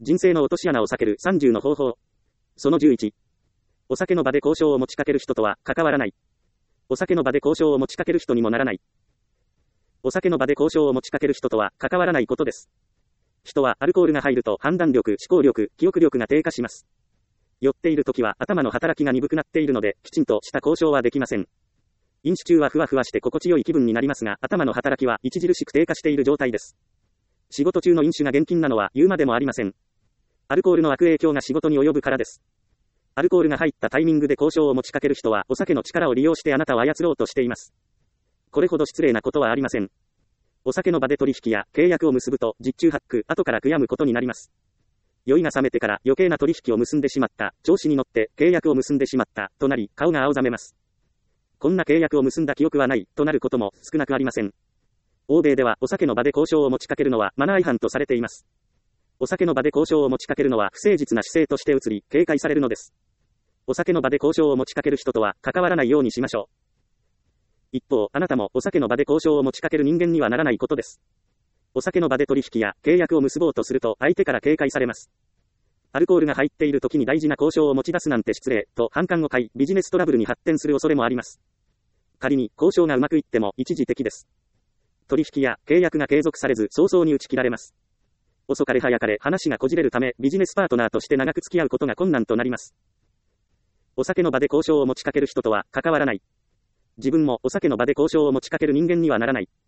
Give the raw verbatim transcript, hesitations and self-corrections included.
人生の落とし穴を避けるさんじゅうの方法。そのじゅういち。お酒の場で交渉を持ちかける人とは関わらない。お酒の場で交渉を持ちかける人にもならない。お酒の場で交渉を持ちかける人とは関わらないことです。人はアルコールが入ると判断力、思考力、記憶力が低下します。酔っている時は頭の働きが鈍くなっているので、きちんとした交渉はできません。飲酒中はふわふわして心地よい気分になりますが、頭の働きは著しく低下している状態です。仕事中の飲酒が厳禁なのは言うまでもありません。アルコールの悪影響が仕事に及ぶからです。アルコールが入ったタイミングで交渉を持ちかける人は、お酒の力を利用してあなたを操ろうとしています。これほど失礼なことはありません。お酒の場で取引や契約を結ぶと、実中八九、後から悔やむことになります。酔いが冷めてから余計な取引を結んでしまった、調子に乗って契約を結んでしまった、となり、顔が青ざめます。こんな契約を結んだ記憶はない、となることも少なくありません。欧米ではお酒の場で交渉を持ちかけるのはマナー違反とされています。お酒の場で交渉を持ちかけるのは不誠実な姿勢として移り、警戒されるのです。お酒の場で交渉を持ちかける人とは関わらないようにしましょう。一方、あなたもお酒の場で交渉を持ちかける人間にはならないことです。お酒の場で取引や契約を結ぼうとすると相手から警戒されます。アルコールが入っている時に大事な交渉を持ち出すなんて失礼と反感を買い、ビジネストラブルに発展する恐れもあります。仮に交渉がうまくいっても一時的です。取引や契約が継続されず早々に打ち切られます。遅かれ早かれ話がこじれるため、ビジネスパートナーとして長く付き合うことが困難となります。お酒の場で交渉を持ちかける人とは関わらない。自分もお酒の場で交渉を持ちかける人間にはならない。